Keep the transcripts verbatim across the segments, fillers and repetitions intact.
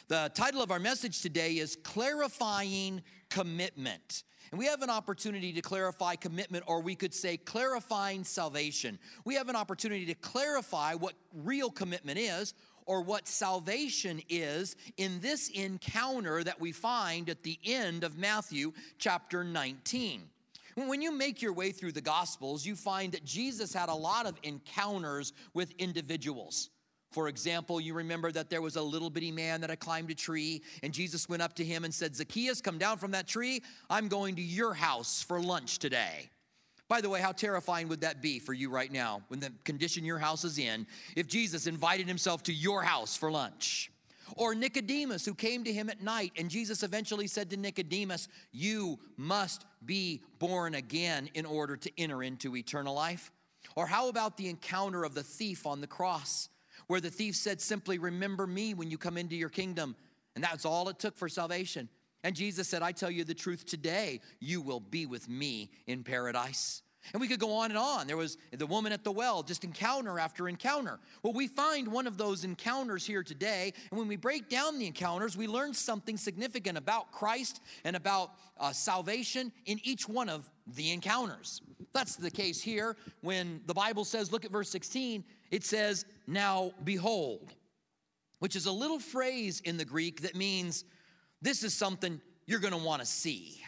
The title of our message today is Clarifying Commitment. And we have an opportunity to clarify commitment, or we could say clarifying salvation. We have an opportunity to clarify what real commitment is, or what salvation is in this encounter that we find at the end of Matthew chapter nineteen. When you make your way through the Gospels, you find that Jesus had a lot of encounters with individuals. For example, you remember that there was a little bitty man that had climbed a tree, and Jesus went up to him and said, "Zacchaeus, come down from that tree. I'm going to your house for lunch today." By the way, how terrifying would that be for you right now, when the condition your house is in, if Jesus invited himself to your house for lunch? Or Nicodemus, who came to him at night, and Jesus eventually said to Nicodemus, "You must be born again in order to enter into eternal life." Or how about the encounter of the thief on the cross, where the thief said simply, "Remember me when you come into your kingdom." And that's all it took for salvation. And Jesus said, "I tell you the truth today, you will be with me in paradise." And we could go on and on. There was the woman at the well, just encounter after encounter. Well, we find one of those encounters here today. And when we break down the encounters, we learn something significant about Christ and about uh, salvation in each one of the encounters. That's the case here when the Bible says, look at verse sixteen, it says, "Now behold," which is a little phrase in the Greek that means this is something you're going to want to see.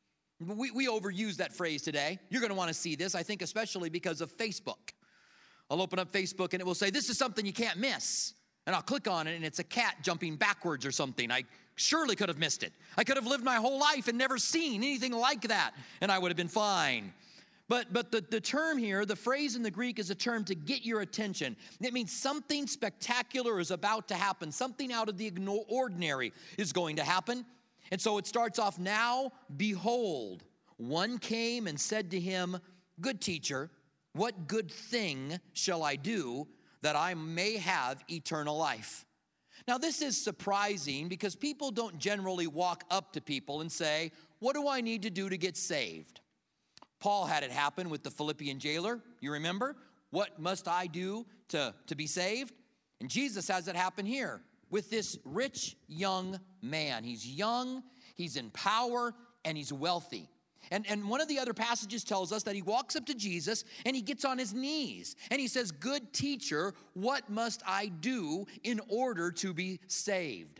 We, we overuse that phrase today. You're going to want to see this, I think, especially because of Facebook. I'll open up Facebook and it will say, "This is something you can't miss." And I'll click on it and it's a cat jumping backwards or something. I surely could have missed it. I could have lived my whole life and never seen anything like that, and I would have been fine. But, but the, the term here, the phrase in the Greek, is a term to get your attention. It means something spectacular is about to happen. Something out of the ordinary is going to happen. And so it starts off, "Now behold, one came and said to him, 'Good teacher, what good thing shall I do that I may have eternal life?'" Now this is surprising because people don't generally walk up to people and say, "What do I need to do to get saved?" Paul had it happen with the Philippian jailer. You remember? "What must I do to, to be saved?" And Jesus has it happen here with this rich young man. He's young, he's in power, and he's wealthy. And, and one of the other passages tells us that he walks up to Jesus and he gets on his knees and he says, "Good teacher, what must I do in order to be saved?"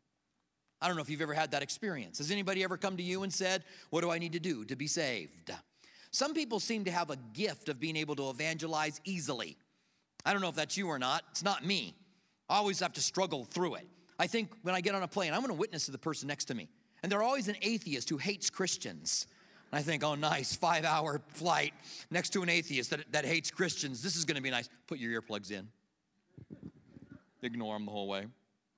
I don't know if you've ever had that experience. Has anybody ever come to you and said, "What do I need to do to be saved?" Some people seem to have a gift of being able to evangelize easily. I don't know if that's you or not. It's not me. I always have to struggle through it. I think when I get on a plane, I'm going to witness to the person next to me. And they're always an atheist who hates Christians. And I think, oh, nice, five-hour flight next to an atheist that, that hates Christians. This is going to be nice. Put your earplugs in. Ignore them the whole way.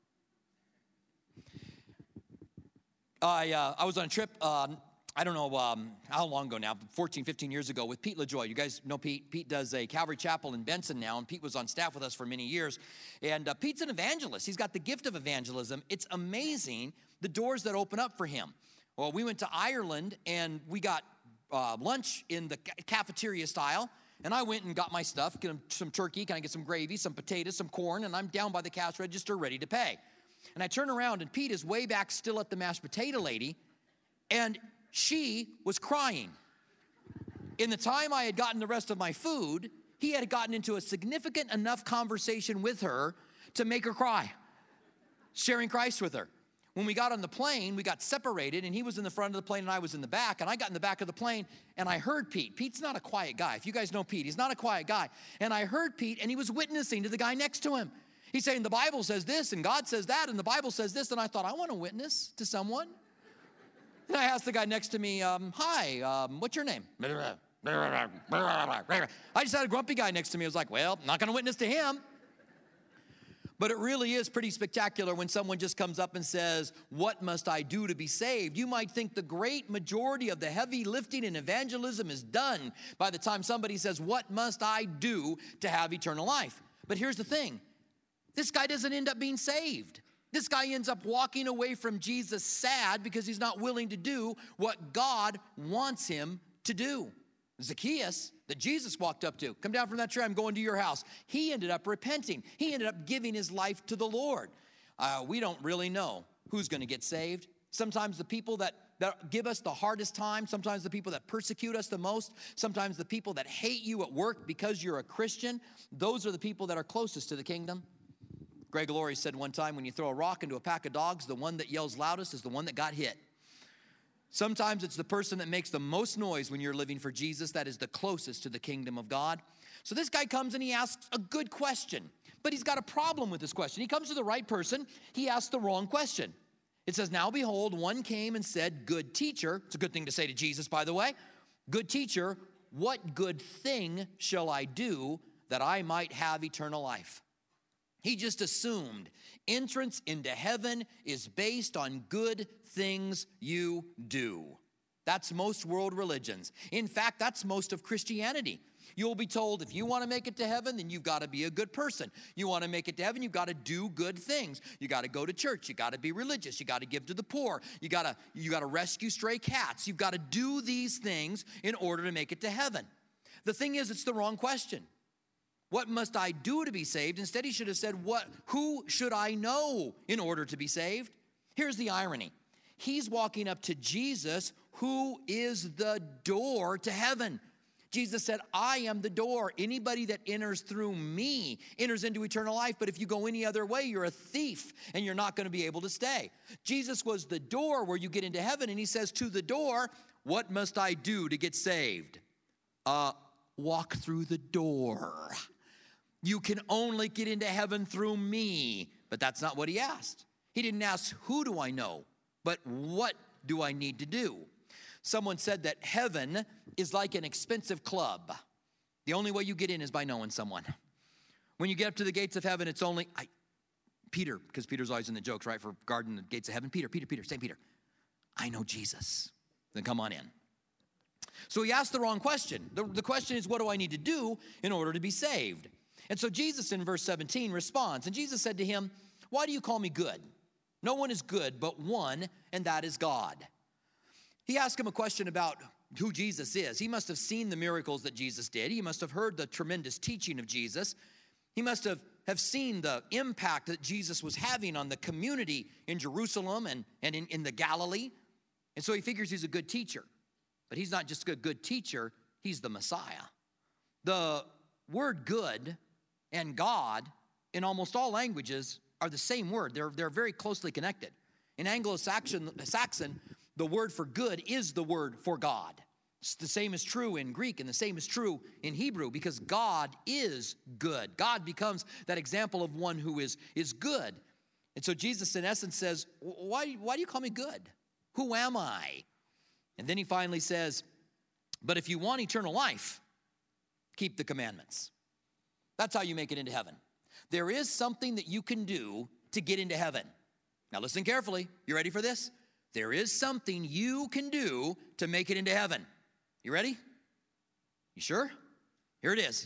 I, uh, I was on a trip, uh, I don't know um, how long ago now, fourteen, fifteen years ago, with Pete LaJoy. You guys know Pete. Pete does a Calvary Chapel in Benson now, and Pete was on staff with us for many years. And uh, Pete's an evangelist. He's got the gift of evangelism. It's amazing the doors that open up for him. Well, we went to Ireland, and we got uh, lunch in the cafeteria style. And I went and got my stuff, get some turkey, can I get some gravy, some potatoes, some corn, and I'm down by the cash register ready to pay. And I turn around, and Pete is way back still at the mashed potato lady, and she was crying. In the time I had gotten the rest of my food, he had gotten into a significant enough conversation with her to make her cry, sharing Christ with her. When we got on the plane, we got separated, and he was in the front of the plane, and I was in the back, and I got in the back of the plane, and I heard Pete. Pete's not a quiet guy. If you guys know Pete, he's not a quiet guy. And I heard Pete, and he was witnessing to the guy next to him. He's saying, "The Bible says this, and God says that, and the Bible says this," and I thought, I want to witness to someone. And I asked the guy next to me, um, "Hi, um, what's your name?" I just had a grumpy guy next to me. I was like, well, I'm not going to witness to him. But it really is pretty spectacular when someone just comes up and says, "What must I do to be saved?" You might think the great majority of the heavy lifting in evangelism is done by the time somebody says, "What must I do to have eternal life?" But here's the thing. This guy doesn't end up being saved. This guy ends up walking away from Jesus sad because he's not willing to do what God wants him to do. Zacchaeus, that Jesus walked up to, "Come down from that tree, I'm going to your house." He ended up repenting. He ended up giving his life to the Lord. uh, we don't really know who's going to get saved. Sometimes the people that, that give us the hardest time, sometimes the people that persecute us the most, sometimes the people that hate you at work because you're a Christian, those are the people that are closest to the kingdom. Greg Laurie said one time, when you throw a rock into a pack of dogs, the one that yells loudest is the one that got hit. Sometimes it's the person that makes the most noise when you're living for Jesus that is the closest to the kingdom of God. So this guy comes and he asks a good question, but he's got a problem with this question. He comes to the right person. He asks the wrong question. It says, now behold, one came and said, good teacher. It's a good thing to say to Jesus, by the way. Good teacher, what good thing shall I do that I might have eternal life? He just assumed entrance into heaven is based on good things you do. That's most world religions. In fact, that's most of Christianity. You'll be told if you want to make it to heaven, then you've got to be a good person. You want to make it to heaven, you've got to do good things. You got to go to church. You got to be religious. You got to give to the poor. You got to you got to rescue stray cats. You've got to do these things in order to make it to heaven. The thing is, it's the wrong question. What must I do to be saved? Instead, he should have said, "What? Who should I know in order to be saved?" Here's the irony. He's walking up to Jesus, who is the door to heaven. Jesus said, I am the door. Anybody that enters through me enters into eternal life. But if you go any other way, you're a thief and you're not going to be able to stay. Jesus was the door where you get into heaven. And he says to the door, what must I do to get saved? Uh, walk through the door. You can only get into heaven through me. But that's not what he asked. He didn't ask, who do I know? But what do I need to do? Someone said that heaven is like an expensive club. The only way you get in is by knowing someone. When you get up to the gates of heaven, it's only, I, Peter, because Peter's always in the jokes, right, for guarding the gates of heaven. Peter, Peter, Peter, Saint Peter, I know Jesus. Then come on in. So he asked the wrong question. The, the question is, what do I need to do in order to be saved? And so Jesus in verse seventeen responds, and Jesus said to him, why do you call me good? No one is good but one, and that is God. He asked him a question about who Jesus is. He must have seen the miracles that Jesus did. He must have heard the tremendous teaching of Jesus. He must have, have seen the impact that Jesus was having on the community in Jerusalem and, and in, in the Galilee. And so he figures he's a good teacher. But he's not just a good teacher, he's the Messiah. The word good and God in almost all languages are the same word. They're, they're very closely connected. In Anglo-Saxon, Saxon, the word for good is the word for God. It's the same is true in Greek, and the same is true in Hebrew, because God is good. God becomes that example of one who is, is good. And so Jesus, in essence, says, why, why do you call me good? Who am I? And then he finally says, but if you want eternal life, keep the commandments. That's how you make it into heaven. There is something that you can do to get into heaven. Now listen carefully. You ready for this? There is something you can do to make it into heaven. You ready? You sure? Here it is.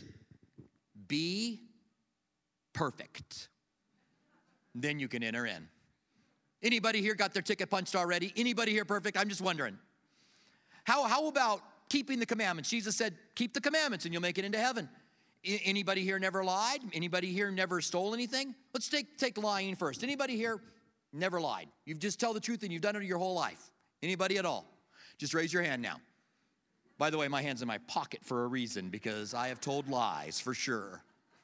Be perfect. Then you can enter in. Anybody here got their ticket punched already? Anybody here perfect? I'm just wondering. How, how about keeping the commandments? Jesus said, keep the commandments and you'll make it into heaven. I, anybody here never lied? Anybody here never stole anything? Let's take, take lying first. Anybody here never lied? You've just tell the truth and you've done it your whole life. Anybody at all? Just raise your hand now. By the way, my hand's in my pocket for a reason, because I have told lies for sure.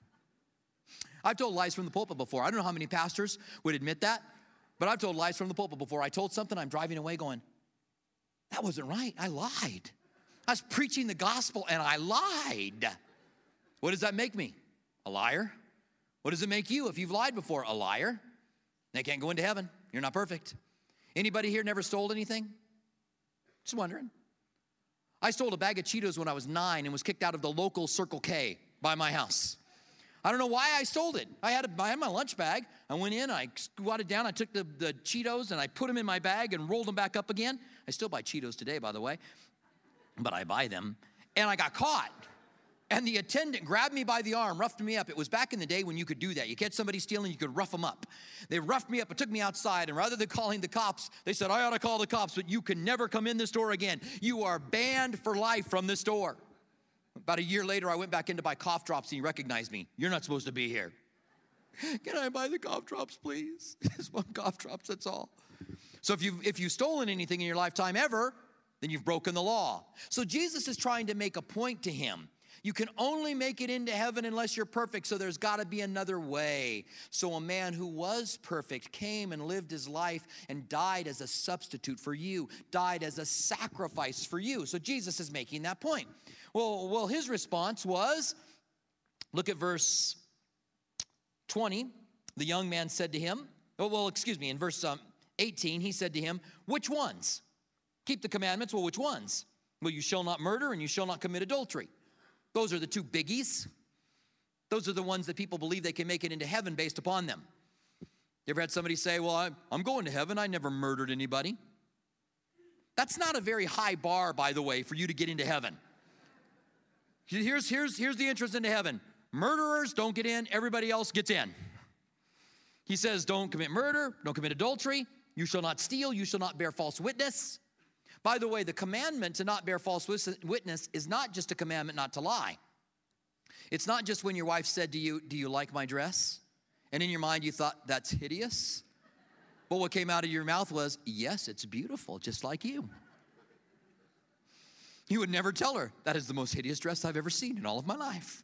I've told lies from the pulpit before. I don't know how many pastors would admit that, but I've told lies from the pulpit before. I told something, I'm driving away going, that wasn't right. I lied. I was preaching the gospel and I lied. What does that make me? A liar? What does it make you if you've lied before? A liar? They can't go into heaven. You're not perfect. Anybody here never stole anything? Just wondering. I stole a bag of Cheetos when I was nine and was kicked out of the local Circle K by my house. I don't know why I stole it. I had, a, I had my lunch bag. I went in, I squatted down, I took the, the Cheetos and I put them in my bag and rolled them back up again. I still buy Cheetos today, by the way, but I buy them. And I got caught. And the attendant grabbed me by the arm, roughed me up. It was back in the day when you could do that. You catch somebody stealing, you could rough them up. They roughed me up and took me outside. And rather than calling the cops, they said, I ought to call the cops, but you can never come in this door again. You are banned for life from this door. About a year later, I went back in to buy cough drops and he recognized me. You're not supposed to be here. Can I buy the cough drops, please? Just one cough drops, that's all. So if you've, if you've stolen anything in your lifetime ever, then you've broken the law. So Jesus is trying to make a point to him. You can only make it into heaven unless you're perfect, so there's got to be another way. So a man who was perfect came and lived his life and died as a substitute for you, died as a sacrifice for you. So Jesus is making that point. Well, well, his response was, look at verse twenty. The young man said to him, oh, well, excuse me, in verse um, eighteen, he said to him, which ones? Keep the commandments. Well, which ones? Well, you shall not murder and you shall not commit adultery. Those are the two biggies. Those are the ones that people believe they can make it into heaven based upon them. You ever had somebody say, well, I'm going to heaven. I never murdered anybody. That's not a very high bar, by the way, for you to get into heaven. Here's, here's, here's the entrance into heaven. Murderers don't get in. Everybody else gets in. He says, don't commit murder. Don't commit adultery. You shall not steal. You shall not bear false witness. By the way, the commandment to not bear false witness is not just a commandment not to lie. It's not just when your wife said to you, do you like my dress? And in your mind you thought, that's hideous. But what came out of your mouth was, yes, it's beautiful, just like you. You would never tell her, that is the most hideous dress I've ever seen in all of my life.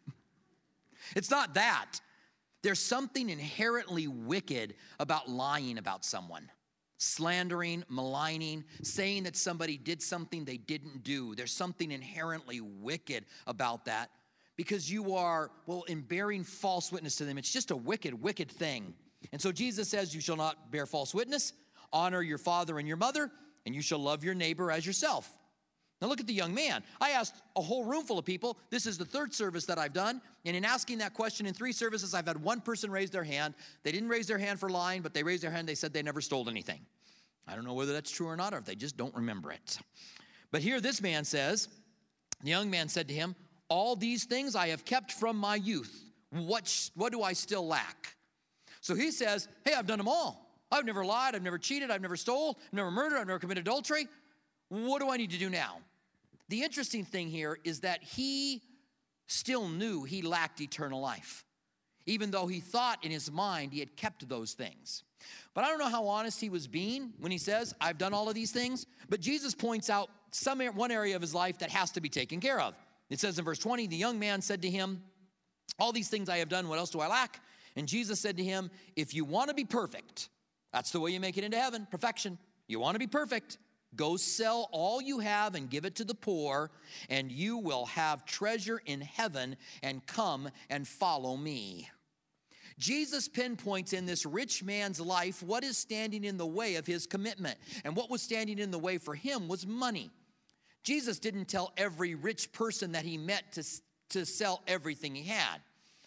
It's not that. There's something inherently wicked about lying about someone. Slandering, maligning, saying that somebody did something they didn't do. There's something inherently wicked about that because you are, well, in bearing false witness to them, it's just a wicked, wicked thing. And so Jesus says, you shall not bear false witness, honor your father and your mother, and you shall love your neighbor as yourself. Now look at the young man. I asked a whole room full of people. This is the third service that I've done. And in asking that question in three services, I've had one person raise their hand. They didn't raise their hand for lying, but they raised their hand. They said they never stole anything. I don't know whether that's true or not, or if they just don't remember it. But here this man says, the young man said to him, all these things I have kept from my youth. What, what do I still lack? So he says, hey, I've done them all. I've never lied. I've never cheated. I've never stole. I've never murdered. I've never committed adultery. What do I need to do now? The interesting thing here is that he still knew he lacked eternal life, even though he thought in his mind he had kept those things. But I don't know how honest he was being when he says, I've done all of these things. But Jesus points out some one area of his life that has to be taken care of. It says in verse twenty, the young man said to him, all these things I have done, what else do I lack? And Jesus said to him, if you want to be perfect, that's the way you make it into heaven, perfection. You want to be perfect. Go sell all you have and give it to the poor, and you will have treasure in heaven, and come and follow me. Jesus pinpoints in this rich man's life what is standing in the way of his commitment. And what was standing in the way for him was money. Jesus didn't tell every rich person that he met to, to sell everything he had.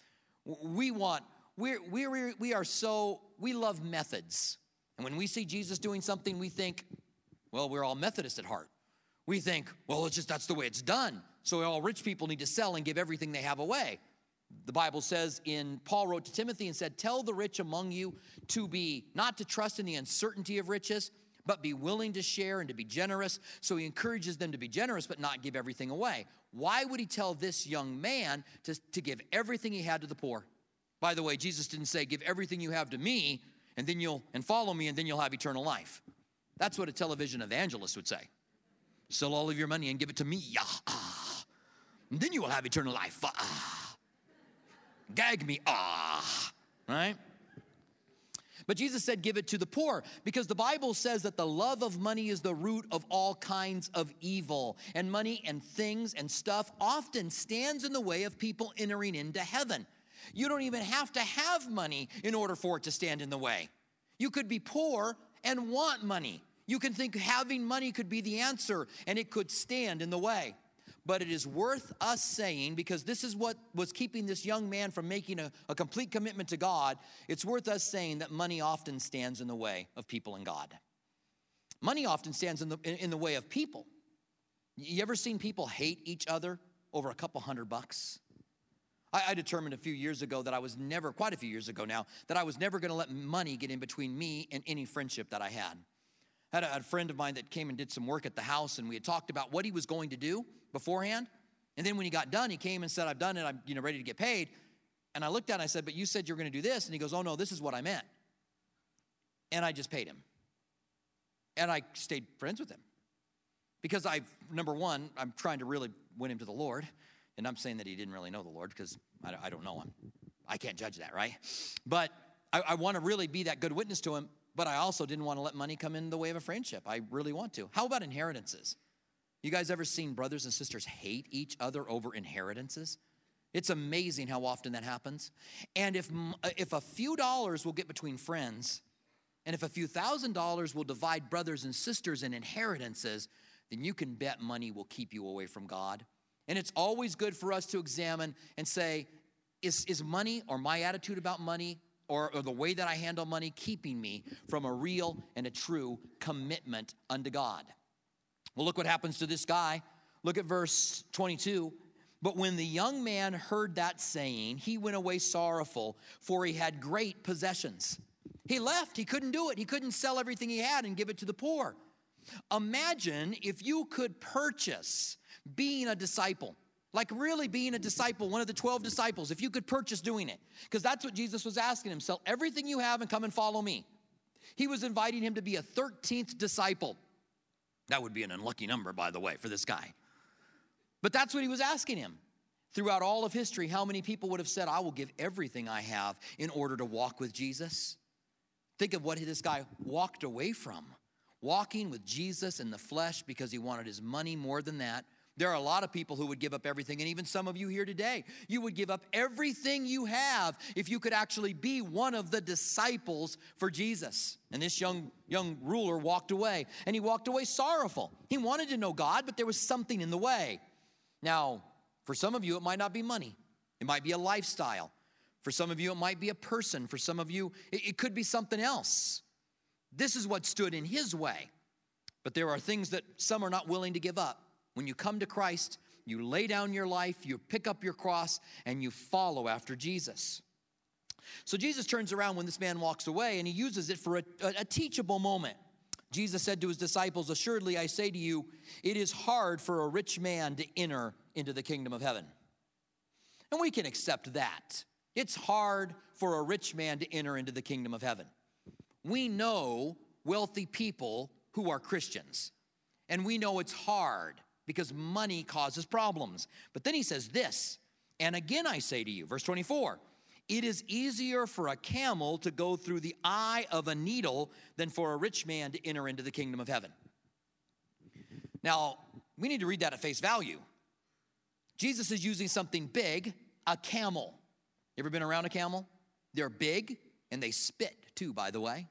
We want, we're, we're, we are so, we love methods. And when we see Jesus doing something, we think, well, we're all Methodist at heart. We think, well, it's just that's the way it's done. So all rich people need to sell and give everything they have away. The Bible says in, Paul wrote to Timothy and said, tell the rich among you to be, not to trust in the uncertainty of riches, but be willing to share and to be generous. So he encourages them to be generous, but not give everything away. Why would he tell this young man to, to give everything he had to the poor? By the way, Jesus didn't say, give everything you have to me, and then you'll, and follow me, and then you'll have eternal life. That's what a television evangelist would say. Sell all of your money and give it to me. Yeah. Ah. And then you will have eternal life. Ah. Gag me. Ah. Right? But Jesus said, give it to the poor, because the Bible says that the love of money is the root of all kinds of evil. And money and things and stuff often stands in the way of people entering into heaven. You don't even have to have money in order for it to stand in the way. You could be poor and want money. You can think having money could be the answer, and it could stand in the way. But it is worth us saying, because this is what was keeping this young man from making a, a complete commitment to God, it's worth us saying that money often stands in the way of people and God. Money often stands in the, in, in the way of people. You ever seen people hate each other over a couple hundred bucks? I, I determined a few years ago that I was never, quite a few years ago now, that I was never going to let money get in between me and any friendship that I had. I had a, a friend of mine that came and did some work at the house, and we had talked about what he was going to do beforehand. And then when he got done, he came and said, I've done it, I'm you know ready to get paid. And I looked at it and I said, but you said you're going to do this. And he goes, oh, no, this is what I meant. And I just paid him. And I stayed friends with him. Because I, number one, I'm trying to really win him to the Lord. And I'm saying that he didn't really know the Lord because I, I don't know him. I can't judge that, right? But I, I want to really be that good witness to him. But I also didn't want to let money come in the way of a friendship. I really want to. How about inheritances? You guys ever seen brothers and sisters hate each other over inheritances? It's amazing how often that happens. And if, if a few dollars will get between friends, and if a few thousand dollars will divide brothers and sisters in inheritances, then you can bet money will keep you away from God. And it's always good for us to examine and say, is, is money or my attitude about money or, or the way that I handle money keeping me from a real and a true commitment unto God? Well, look what happens to this guy. Look at verse twenty-two. But when the young man heard that saying, he went away sorrowful, for he had great possessions. He left. He couldn't do it. He couldn't sell everything he had and give it to the poor. Imagine if you could purchase being a disciple, like really being a disciple, one of the twelve disciples, if you could purchase doing it. Because that's what Jesus was asking him. Sell everything you have and come and follow me. He was inviting him to be a thirteenth disciple. That would be an unlucky number, by the way, for this guy. But that's what he was asking him. Throughout all of history, how many people would have said, I will give everything I have in order to walk with Jesus? Think of what this guy walked away from. Walking with Jesus in the flesh because he wanted his money more than that. There are a lot of people who would give up everything, and even some of you here today, you would give up everything you have if you could actually be one of the disciples for Jesus. And this young, young ruler walked away, and he walked away sorrowful. He wanted to know God, but there was something in the way. Now, for some of you, it might not be money. It might be a lifestyle. For some of you, it might be a person. For some of you, it, it could be something else. This is what stood in his way. But there are things that some are not willing to give up. When you come to Christ, you lay down your life, you pick up your cross, and you follow after Jesus. So Jesus turns around when this man walks away, and he uses it for a, a, a teachable moment. Jesus said to his disciples, assuredly I say to you, it is hard for a rich man to enter into the kingdom of heaven. And we can accept that. It's hard for a rich man to enter into the kingdom of heaven. We know wealthy people who are Christians, and we know it's hard because money causes problems. But then he says this, and again I say to you, verse twenty-four, it is easier for a camel to go through the eye of a needle than for a rich man to enter into the kingdom of heaven. Now, we need to read that at face value. Jesus is using something big, a camel. You ever been around a camel? They're big, and they spit too, by the way.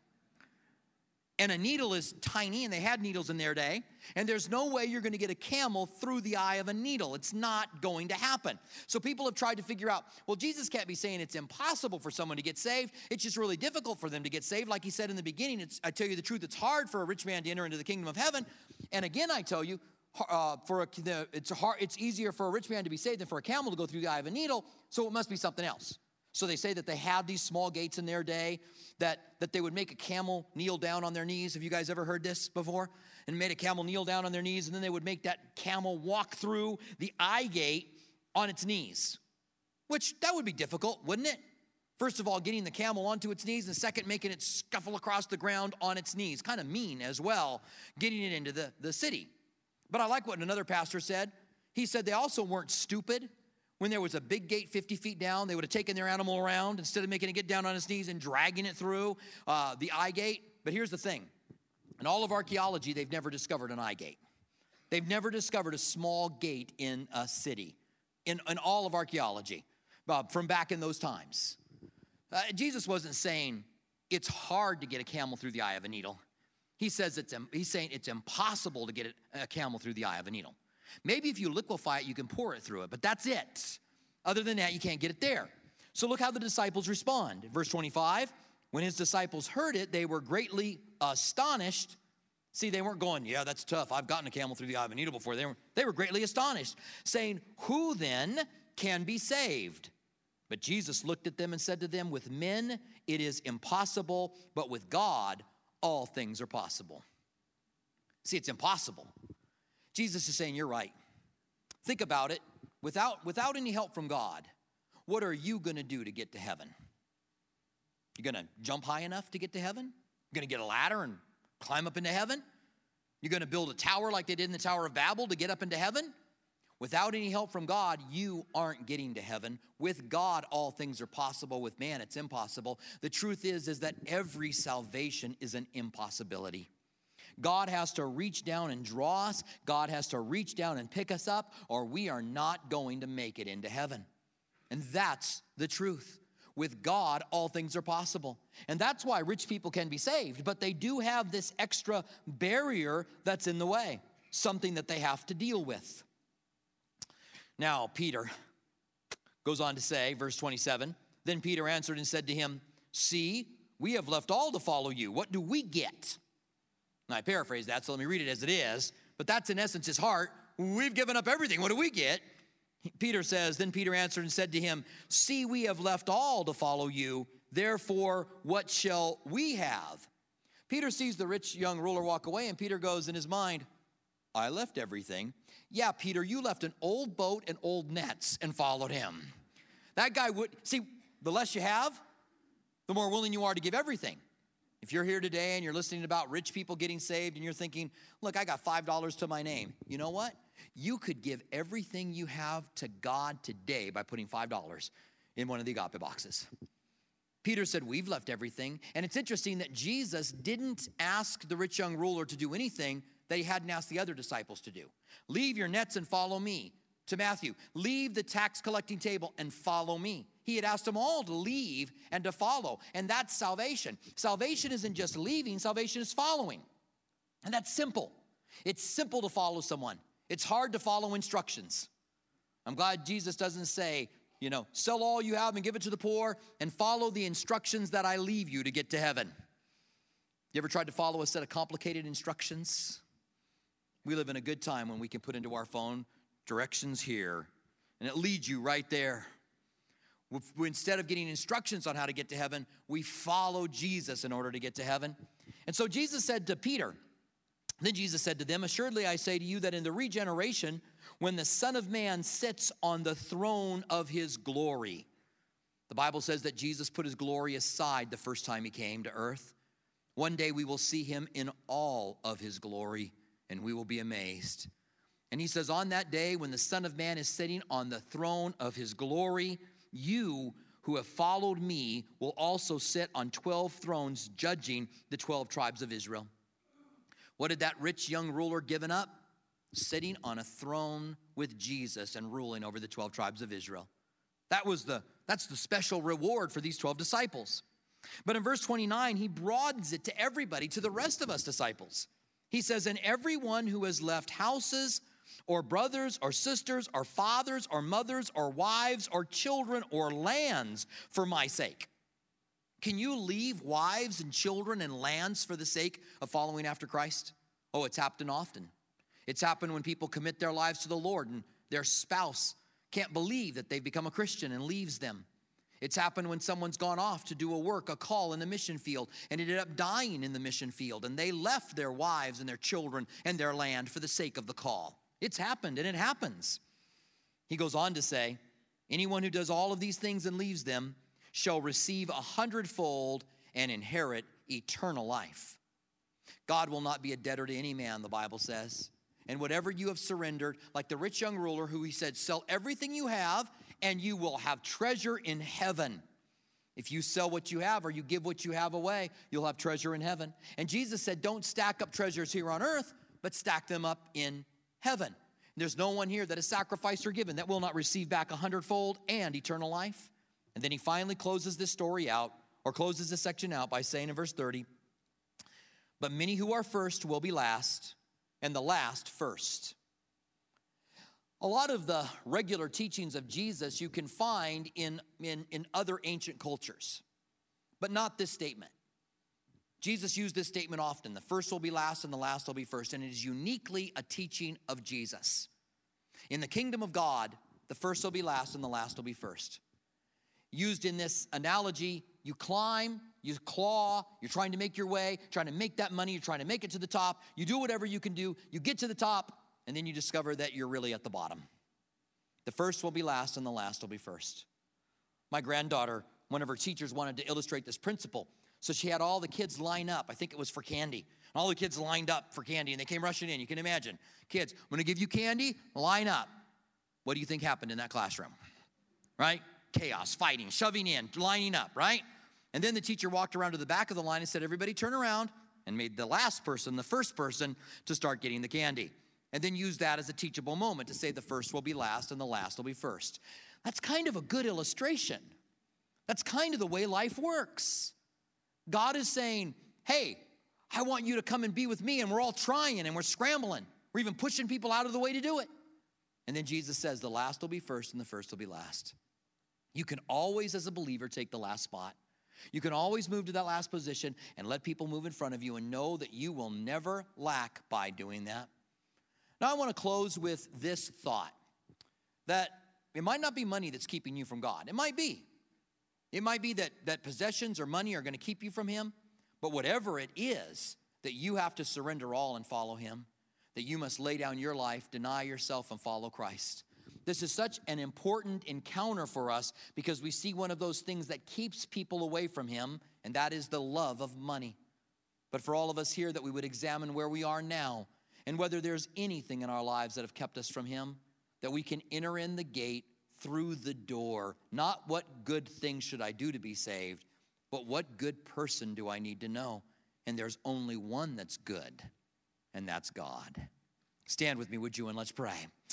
And a needle is tiny, and they had needles in their day. And there's no way you're going to get a camel through the eye of a needle. It's not going to happen. So people have tried to figure out, well, Jesus can't be saying it's impossible for someone to get saved. It's just really difficult for them to get saved. Like he said in the beginning, it's, I tell you the truth, it's hard for a rich man to enter into the kingdom of heaven. And again, I tell you, uh, for a, the, it's, hard, it's easier for a rich man to be saved than for a camel to go through the eye of a needle. So it must be something else. So they say that they had these small gates in their day, that, that they would make a camel kneel down on their knees. Have you guys ever heard this before? And made a camel kneel down on their knees, and then they would make that camel walk through the eye gate on its knees, which that would be difficult, wouldn't it? First of all, getting the camel onto its knees, and second, making it scuffle across the ground on its knees. Kind of mean as well, getting it into the, the city. But I like what another pastor said. He said they also weren't stupid. When there was a big gate fifty feet down, they would have taken their animal around instead of making it get down on its knees and dragging it through uh, the eye gate. But here's the thing. In all of archaeology, they've never discovered an eye gate. They've never discovered a small gate in a city in, in all of archaeology uh, from back in those times. Uh, Jesus wasn't saying it's hard to get a camel through the eye of a needle. He says it's, he's saying it's impossible to get a camel through the eye of a needle. Maybe if you liquefy it, you can pour it through it, but that's it. Other than that, you can't get it there. So look how the disciples respond. Verse twenty-five, when his disciples heard it, they were greatly astonished. See, they weren't going, yeah, that's tough. I've gotten a camel through the eye of a needle before. They were, they were greatly astonished, saying, who then can be saved? But Jesus looked at them and said to them, with men it is impossible, but with God all things are possible. See, it's impossible. Jesus is saying, you're right. Think about it. Without, without any help from God, What are you going to do to get to heaven? You going to jump high enough to get to heaven? You going to get a ladder and climb up into heaven? You're going to build a tower like they did in the Tower of Babel to get up into heaven? Without any help from God, you aren't getting to heaven. With God, all things are possible. With man, it's impossible. The truth is, is that every salvation is an impossibility. God has to reach down and draw us. God has to reach down and pick us up, or we are not going to make it into heaven. And that's the truth. With God, all things are possible. And that's why rich people can be saved, but they do have this extra barrier that's in the way, something that they have to deal with. Now, Peter goes on to say, verse twenty-seven, then Peter answered and said to him, see, we have left all to follow you. What do we get? And I paraphrase that, so let me read it as it is. But that's in essence his heart. We've given up everything. What do we get? Peter says, then Peter answered and said to him, see, we have left all to follow you. Therefore, what shall we have? Peter sees the rich young ruler walk away, and Peter goes in his mind, I left everything. Yeah, Peter, you left an old boat and old nets and followed him. That guy would, see, the less you have, the more willing you are to give everything. If you're here today and you're listening about rich people getting saved and you're thinking, look, I got five dollars to my name. You know what? You could give everything you have to God today by putting five dollars in one of the agape boxes. Peter said, we've left everything. And it's interesting that Jesus didn't ask the rich young ruler to do anything that he hadn't asked the other disciples to do. Leave your nets and follow me. To Matthew, leave the tax collecting table and follow me. He had asked them all to leave and to follow. And that's salvation. Salvation isn't just leaving, salvation is following. And that's simple. It's simple to follow someone. It's hard to follow instructions. I'm glad Jesus doesn't say, you know, sell all you have and give it to the poor and follow the instructions that I leave you to get to heaven. You ever tried to follow a set of complicated instructions? We live in a good time when we can put into our phone directions here, and it leads you right there. We, instead of getting instructions on how to get to heaven, we follow Jesus in order to get to heaven. And so Jesus said to Peter, then Jesus said to them, assuredly I say to you that in the regeneration, when the Son of Man sits on the throne of his glory, the Bible says that Jesus put his glory aside the first time he came to earth. One day we will see him in all of his glory, and we will be amazed. And he says, on that day when the Son of Man is sitting on the throne of his glory, you who have followed me will also sit on twelve thrones judging the twelve tribes of Israel. What did that rich young ruler given up? Sitting on a throne with Jesus and ruling over the twelve tribes of Israel. That was the, that's the special reward for these twelve disciples. But in verse twenty-nine, he broadens it to everybody, to the rest of us disciples. He says, and everyone who has left houses or brothers or sisters or fathers or mothers or wives or children or lands for my sake. Can you leave wives and children and lands for the sake of following after Christ? Oh, it's happened often. It's happened when people commit their lives to the Lord and their spouse can't believe that they've become a Christian and leaves them. It's happened when someone's gone off to do a work, a call in the mission field, and ended up dying in the mission field, and they left their wives and their children and their land for the sake of the call. It's happened, and it happens. He goes on to say, anyone who does all of these things and leaves them shall receive a hundredfold and inherit eternal life. God will not be a debtor to any man, the Bible says. And whatever you have surrendered, like the rich young ruler who he said, sell everything you have and you will have treasure in heaven. If you sell what you have or you give what you have away, you'll have treasure in heaven. And Jesus said, don't stack up treasures here on earth, but stack them up in heaven. There's no one here that is sacrificed or given that will not receive back a hundredfold and eternal life. And then he finally closes this story out, or closes this section out by saying in verse thirty, but many who are first will be last, and the last first. A lot of the regular teachings of Jesus you can find in, in, in other ancient cultures, but not this statement. Jesus used this statement often. The first will be last and the last will be first. And it is uniquely a teaching of Jesus. In the kingdom of God, the first will be last and the last will be first. Used in this analogy, you climb, you claw, you're trying to make your way, trying to make that money, you're trying to make it to the top. You do whatever you can do. You get to the top, and then you discover that you're really at the bottom. The first will be last and the last will be first. My granddaughter, one of her teachers wanted to illustrate this principle. So she had all the kids line up. I think it was for candy. All the kids lined up for candy, and they came rushing in. You can imagine. Kids, I'm going to give you candy, line up. What do you think happened in that classroom? Right? Chaos, fighting, shoving in, lining up, right? And then the teacher walked around to the back of the line and said, everybody turn around, and made the last person the first person to start getting the candy. And then used that as a teachable moment to say the first will be last and the last will be first. That's kind of a good illustration. That's kind of the way life works. God is saying, hey, I want you to come and be with me, and we're all trying and we're scrambling. We're even pushing people out of the way to do it. And then Jesus says the last will be first and the first will be last. You can always, as a believer, take the last spot. You can always move to that last position and let people move in front of you and know that you will never lack by doing that. Now I want to close with this thought, that it might not be money that's keeping you from God. It might be. It might be that, that possessions or money are going to keep you from him. But whatever it is, that you have to surrender all and follow him, that you must lay down your life, deny yourself, and follow Christ. This is such an important encounter for us because we see one of those things that keeps people away from him, and that is the love of money. But for all of us here, that we would examine where we are now and whether there's anything in our lives that have kept us from him, that we can enter in the gate through the door. Not what good things should I do to be saved, but what good person do I need to know? And there's only one that's good, and that's God. Stand with me, would you, and let's pray.